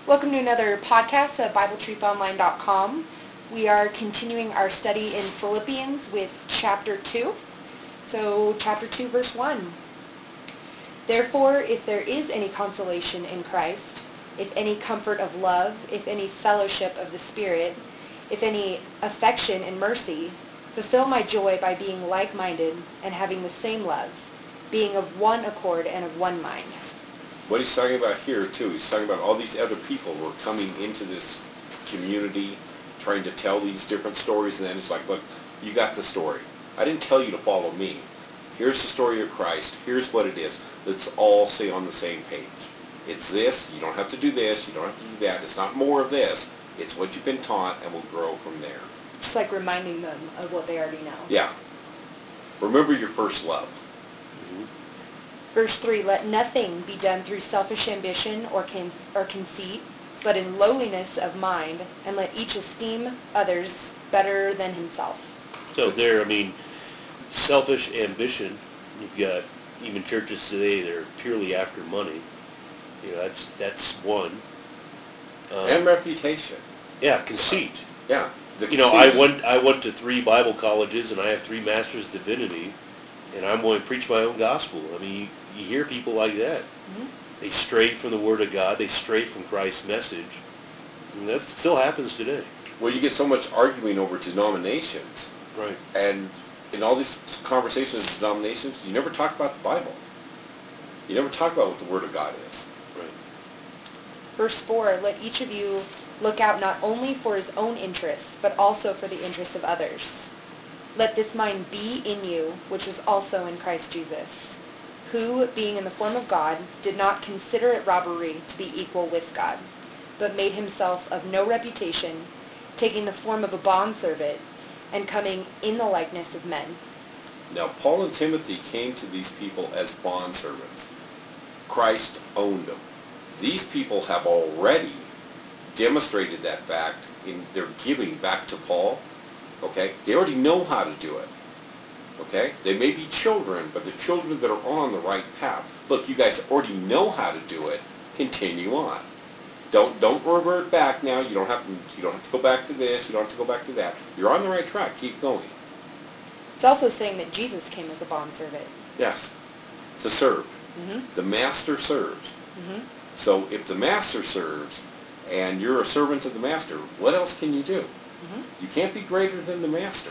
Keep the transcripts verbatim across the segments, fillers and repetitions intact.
Welcome to another podcast of Bible Truth Online dot com. We are continuing our study in Philippians with chapter two. So chapter two, verse one. Therefore, if there is any consolation in Christ, if any comfort of love, if any fellowship of the Spirit, if any affection and mercy, fulfill my joy by being like-minded and having the same love, being of one accord and of one mind. What he's talking about here, too, he's talking about all these other people who are coming into this community, trying to tell these different stories, and then it's like, look, you got the story. I didn't tell you to follow me. Here's the story of Christ. Here's what it is. Let's all stay on the same page. It's this. You don't have to do this. You don't have to do that. It's not more of this. It's what you've been taught, and we'll grow from there. Just like reminding them of what they already know. Yeah. Remember your first love. Verse three, let nothing be done through selfish ambition or con- or conceit, but in lowliness of mind, and let each esteem others better than himself. So there, I mean, selfish ambition, you've got even churches today that are purely after money. You know, that's that's one. Um, And reputation. yeah, conceit. Yeah. The You know, I conceit. went I went to three Bible colleges, and I have three masters of divinity, and I'm going to preach my own gospel. I mean, you, you hear people like that. Mm-hmm. They stray from the Word of God. They stray from Christ's message. And that still happens today. Well, you get so much arguing over denominations. Right. And in all these conversations with denominations, you never talk about the Bible. You never talk about what the Word of God is. Right. Verse four, let each of you look out not only for his own interests, but also for the interests of others. Let this mind be in you, which was also in Christ Jesus, who, being in the form of God, did not consider it robbery to be equal with God, but made himself of no reputation, taking the form of a bondservant, and coming in the likeness of men. Now, Paul and Timothy came to these people as bondservants. Christ owned them. These people have already demonstrated that fact in their giving back to Paul. Okay? They already know how to do it. Okay? They may be children, but the children that are on the right path. Look, you guys already know how to do it. Continue on. Don't don't revert back now. You don't have to you don't have to go back to this. You don't have to go back to that. You're on the right track. Keep going. It's also saying that Jesus came as a bondservant. Yes. To serve. Mm-hmm. The master serves. Mm-hmm. So if the master serves and you're a servant of the master, what else can you do? Mm-hmm. You can't be greater than the master.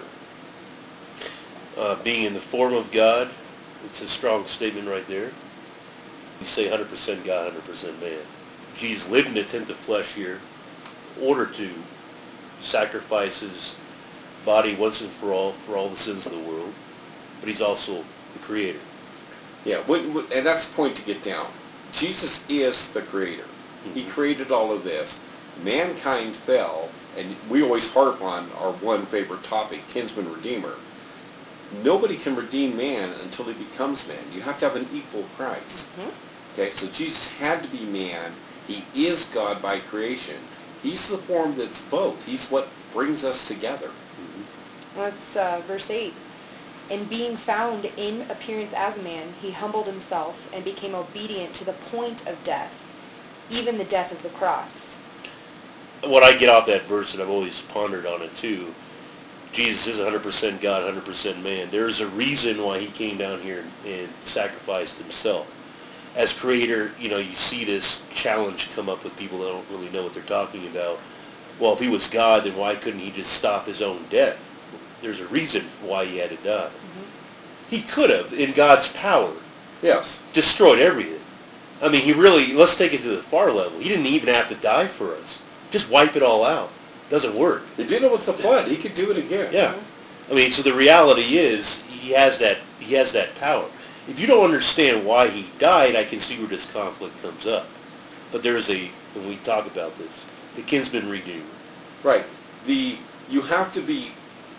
Uh, being in the form of God, it's a strong statement right there. You say one hundred percent God, one hundred percent man. Jesus lived in the tent of flesh here in order to sacrifice his body once and for all for all the sins of the world, but he's also the creator. Yeah, what, what, and that's the point to get down. Jesus is the creator. He Mhm. created all of this. Mankind fell, and we always harp on our one favorite topic, kinsman redeemer. Nobody can redeem man until he becomes man. You have to have an equal price. Mm-hmm. Okay, so Jesus had to be man. He is God by creation. He's the form that's both. He's what brings us together. Mm-hmm. That's uh, verse eight. And being found in appearance as a man, he humbled himself and became obedient to the point of death, even the death of the cross. What I get off that verse, and I've always pondered on it too, Jesus is one hundred percent God, one hundred percent man. There's a reason why he came down here and sacrificed himself. As creator, you know, you see this challenge come up with people that don't really know what they're talking about. Well, if he was God, then why couldn't he just stop his own death? There's a reason why he had to die. Mm-hmm. He could have, in God's power, Yes. destroyed everything. I mean, he really, let's take it to the far level. He didn't even have to die for us. Just wipe it all out. Doesn't work. He did it with the flood. He could do it again. Yeah. I mean, so the reality is he has that he has that power. If you don't understand why he died, I can see where this conflict comes up. But there is a, when we talk about this, the kinsman redeemer. Right. The you have to be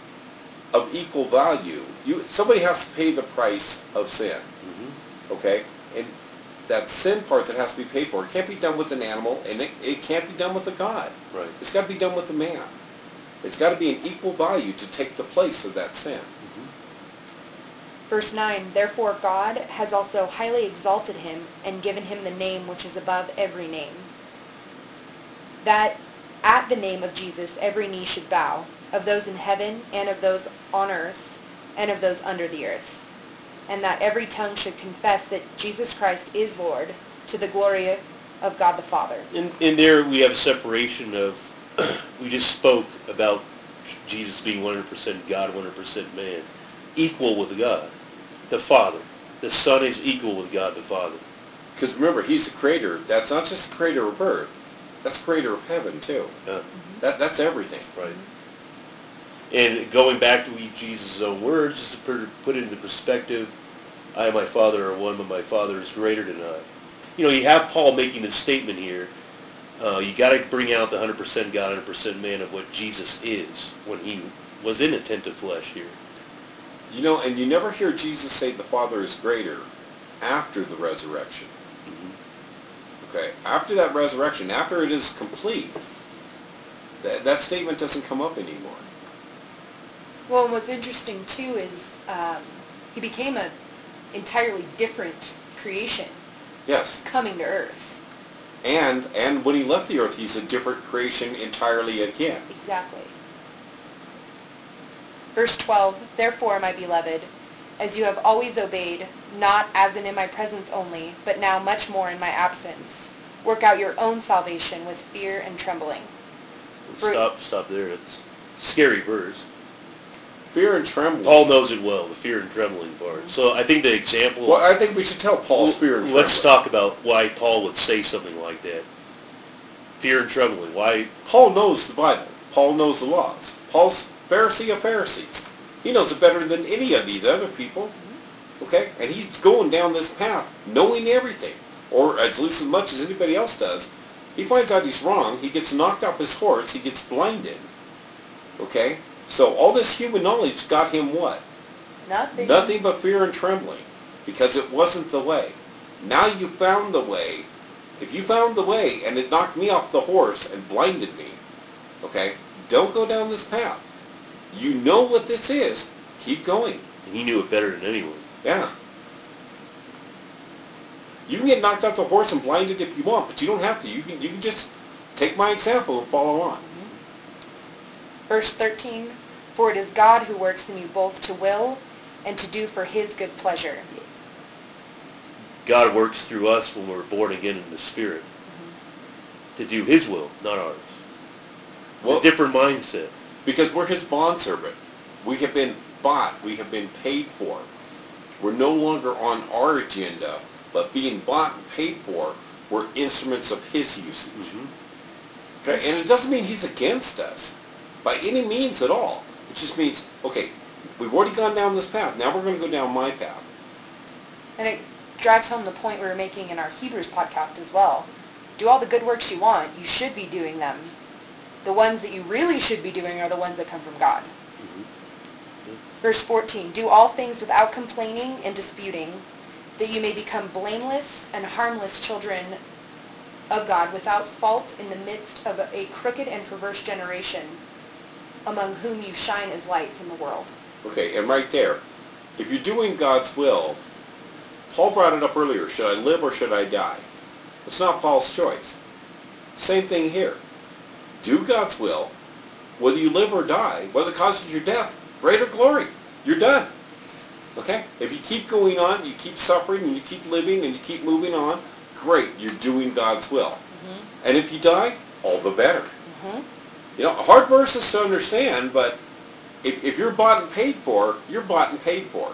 of equal value. You somebody has to pay the price of sin. Mm-hmm. Okay? And that sin part that has to be paid for, it can't be done with an animal, and it, it can't be done with a God. Right. It's got to be done with a man. It's got to be an equal value to take the place of that sin. Mm-hmm. Verse nine, therefore God has also highly exalted him and given him the name which is above every name. that at the name of Jesus every knee should bow, of those in heaven and of those on earth and of those under the earth, and that every tongue should confess that Jesus Christ is Lord, to the glory of God the Father. In, in there we have a separation of, we just spoke about Jesus being one hundred percent God, one hundred percent man, equal with God, the Father. The Son is equal with God the Father. Because remember, he's the creator. That's not just the creator of earth. That's the creator of heaven, too. Yeah. That, that's everything. Right. And going back to Jesus' own words, just to put put it into perspective, I and my Father are one, but my Father is greater than I. You know, you have Paul making this statement here. Uh, you got to bring out the one hundred percent God, one hundred percent man of what Jesus is when he was in a tent of flesh here. You know, and you never hear Jesus say the Father is greater after the resurrection. Mm-hmm. Okay? After that resurrection, after it is complete, that, that statement doesn't come up anymore. Well, and what's interesting too is um, he became an entirely different creation Yes. coming to earth. And and when he left the earth, he's a different creation entirely again. Exactly. Verse twelve, therefore, my beloved, as you have always obeyed, not as in, in my presence only, but now much more in my absence, work out your own salvation with fear and trembling. For- Stop, stop there. It's a scary verse. Fear and trembling. Paul knows it well, the fear and trembling part. So I think the example... Well, I think we should tell Paul's fear and trembling. Let's talk about why Paul would say something like that. Fear and trembling. Why? Paul knows the Bible. Paul knows the laws. Paul's Pharisee of Pharisees. He knows it better than any of these other people. Okay? And he's going down this path, knowing everything, or at least as much as anybody else does. He finds out he's wrong. He gets knocked off his horse. He gets blinded. Okay? So all this human knowledge got him what? Nothing. Nothing but fear and trembling, because it wasn't the way. Now you found the way. If you found the way and it knocked me off the horse and blinded me, okay, don't go down this path. You know what this is. Keep going. And he knew it better than anyone. Yeah. You can get knocked off the horse and blinded if you want, but you don't have to. You can, you can just take my example and follow on. Verse thirteen, for it is God who works in you both to will and to do for his good pleasure. God works through us when we're born again in the Spirit mm-hmm. to do his will, not ours. Well, it's a different mindset. Because we're his bondservant. We have been bought. We have been paid for. We're no longer on our agenda, but being bought and paid for, we're instruments of his usage. Mm-hmm. Okay? And it doesn't mean he's against us by any means at all. It just means, okay, we've already gone down this path. Now we're going to go down my path. And it drives home the point we were making in our Hebrews podcast as well. Do all the good works you want. You should be doing them. The ones that you really should be doing are the ones that come from God. Mm-hmm. Mm-hmm. Verse fourteen, do all things without complaining and disputing, that you may become blameless and harmless children of God, without fault in the midst of a crooked and perverse generation, among whom you shine as lights in the world. Okay, and right there, if you're doing God's will, Paul brought it up earlier, should I live or should I die? It's not Paul's choice. Same thing here. Do God's will, whether you live or die, whether it causes your death, greater glory. You're done. Okay? If you keep going on, you keep suffering, and you keep living, and you keep moving on, great, you're doing God's will. Mm-hmm. And if you die, all the better. Mm-hmm. You know, hard verses to understand, but if, if you're bought and paid for, you're bought and paid for.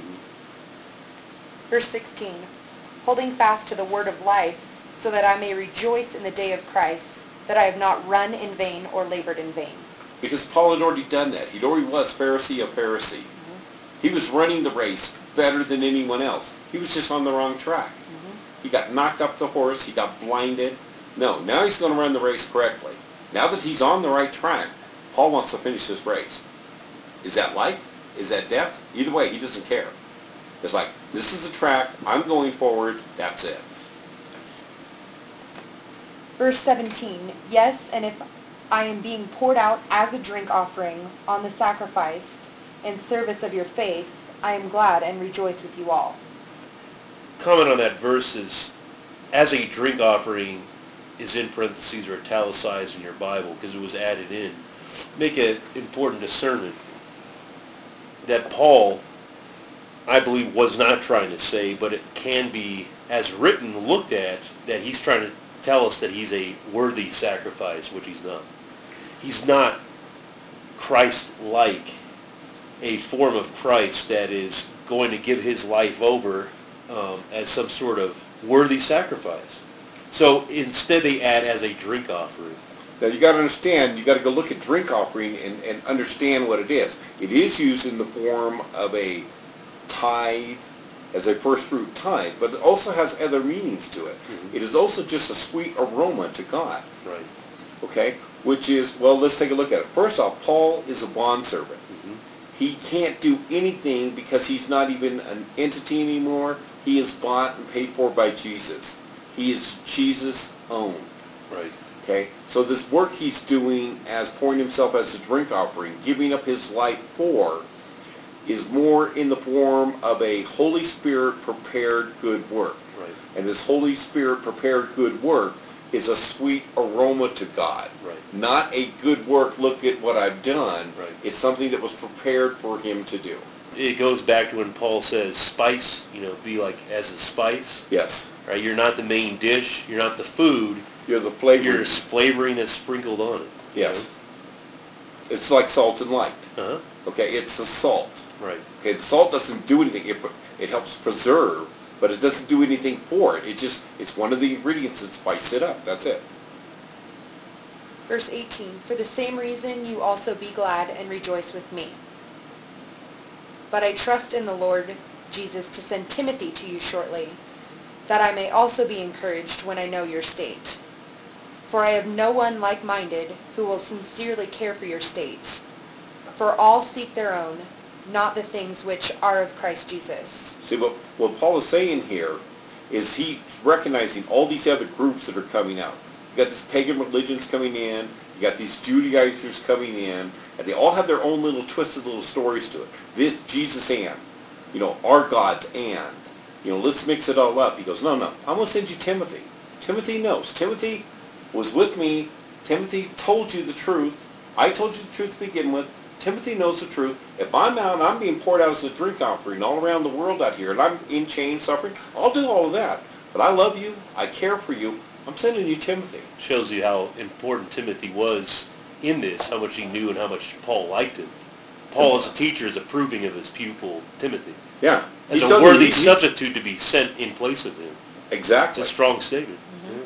Mm-hmm. Verse sixteen, holding fast to the word of life, so that I may rejoice in the day of Christ, that I have not run in vain or labored in vain. Because Paul had already done that. He already was Pharisee of Pharisee. Mm-hmm. He was running the race better than anyone else. He was just on the wrong track. Mm-hmm. He got knocked off the horse. He got blinded. No, now he's going to run the race correctly. Now that he's on the right track, Paul wants to finish this race. Is that life? Is that death? Either way, he doesn't care. It's like, this is the track. I'm going forward. That's it. Verse seventeen, yes, and if I am being poured out as a drink offering on the sacrifice and service of your faith, I am glad and rejoice with you all. Comment on that verse is, as a drink offering is in parentheses or italicized in your Bible because it was added in, make an important discernment that Paul, I believe, was not trying to say, but it can be, as written, looked at, that he's trying to tell us that he's a worthy sacrifice, which he's not. He's not Christ-like, a form of Christ that is going to give his life over um, as some sort of worthy sacrifice. So instead they add as a drink offering. Now you got to understand, you got to go look at drink offering and, and understand what it is. It is used in the form of a tithe, as a first fruit tithe, but it also has other meanings to it. Mm-hmm. It is also just a sweet aroma to God. Right. Okay? Which is, well, let's take a look at it. First off, Paul is a bondservant. Mm-hmm. He can't do anything because he's not even an entity anymore. He is bought and paid for by Jesus. He is Jesus' own. Right. Okay? So this work he's doing as pouring himself as a drink offering, giving up his life for, is more in the form of a Holy Spirit prepared good work. Right. And this Holy Spirit prepared good work is a sweet aroma to God. Right. Not a good work, look at what I've done. Right. It's something that was prepared for him to do. It goes back to when Paul says spice, you know, be like as a spice. Yes. Right? You're not the main dish. You're not the food. You're the flavor. You're flavoring that's sprinkled on it. Yes. Know? It's like salt and light. Uh-huh. Okay, it's the salt. Right. Okay, the salt doesn't do anything. It, it helps preserve, but it doesn't do anything for it. It just, it's one of the ingredients that spice it up. That's it. Verse eighteen, for the same reason you also be glad and rejoice with me. But I trust in the Lord Jesus to send Timothy to you shortly, that I may also be encouraged when I know your state. For I have no one like-minded who will sincerely care for your state. For all seek their own, not the things which are of Christ Jesus. See, what, what Paul is saying here is he's recognizing all these other groups that are coming out. You got these pagan religions coming in, you got these Judaizers coming in, and they all have their own little twisted little stories to it. This, Jesus and, you know, our gods and, you know, let's mix it all up. He goes, no, no, I'm going to send you Timothy. Timothy knows. Timothy was with me. Timothy told you the truth. I told you the truth to begin with. Timothy knows the truth. If I'm out and I'm being poured out as a drink offering all around the world out here, and I'm in chains suffering, I'll do all of that. But I love you. I care for you. I'm sending you Timothy. Shows you how important Timothy was in this, how much he knew and how much Paul liked him. Paul, as a teacher, is approving of his pupil, Timothy. Yeah. As He's a worthy he, substitute to be sent in place of him. Exactly. It's a strong statement. Mm-hmm. Yeah.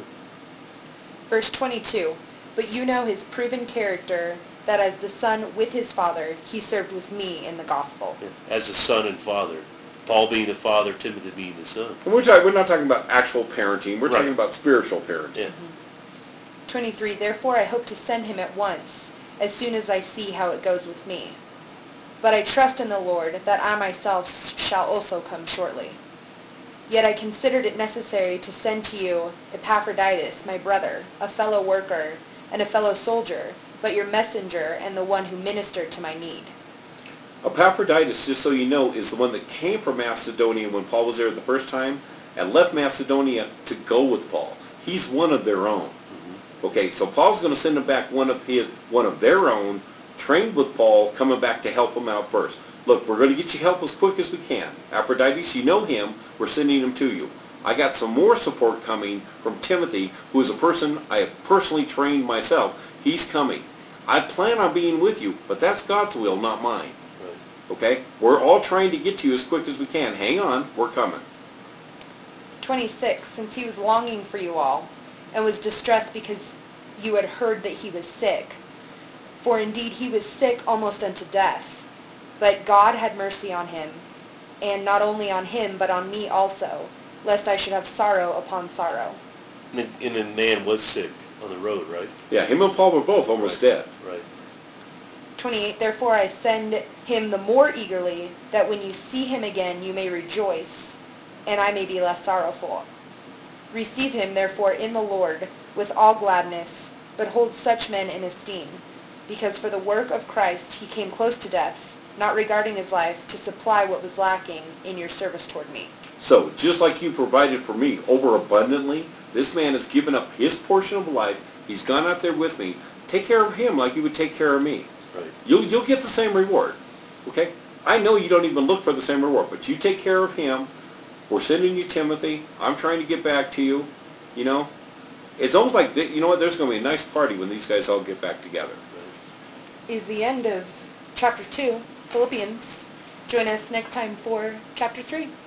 Verse twenty-two, but you know his proven character, that as the son with his father, he served with me in the gospel. Yeah. As a son and father. Paul being the father, Timothy being the son. And we're, talking, we're not talking about actual parenting. We're right. talking about spiritual parenting. Yeah. Mm-hmm. twenty-three, therefore I hope to send him at once, as soon as I see how it goes with me. But I trust in the Lord that I myself shall also come shortly. Yet I considered it necessary to send to you Epaphroditus, my brother, a fellow worker, and a fellow soldier, but your messenger and the one who ministered to my need. Epaphroditus, just so you know, is the one that came from Macedonia when Paul was there the first time and left Macedonia to go with Paul. He's one of their own. Mm-hmm. Okay, so Paul's going to send them back one of his, one of their own, trained with Paul, coming back to help him out first. Look, we're going to get you help as quick as we can. Epaphroditus, you know him. We're sending him to you. I got some more support coming from Timothy, who is a person I have personally trained myself. He's coming. I plan on being with you, but that's God's will, not mine. Right. Okay? We're all trying to get to you as quick as we can. Hang on. We're coming. twenty-six, since he was longing for you all, and was distressed because you had heard that he was sick. For indeed he was sick almost unto death. But God had mercy on him, and not only on him, but on me also, lest I should have sorrow upon sorrow. And, and the man was sick on the road, right? Yeah, him and Paul were both almost right. dead. Right. twenty-eight, therefore I send him the more eagerly, that when you see him again you may rejoice, and I may be less sorrowful. Receive him therefore in the Lord with all gladness, but hold such men in esteem, because for the work of Christ he came close to death, not regarding his life, to supply what was lacking in your service toward me. So, just like you provided for me overabundantly, This man has given up his portion of life. He's gone out there with me. Take care of him like you would take care of me. Right. You'll, you'll get the same reward. Okay? I know you don't even look for the same reward, but you take care of him. We're sending you Timothy. I'm trying to get back to you. You know? It's almost like, th- you know what, there's going to be a nice party when these guys all get back together. Is the end of chapter two, Philippians. Join us next time for chapter three.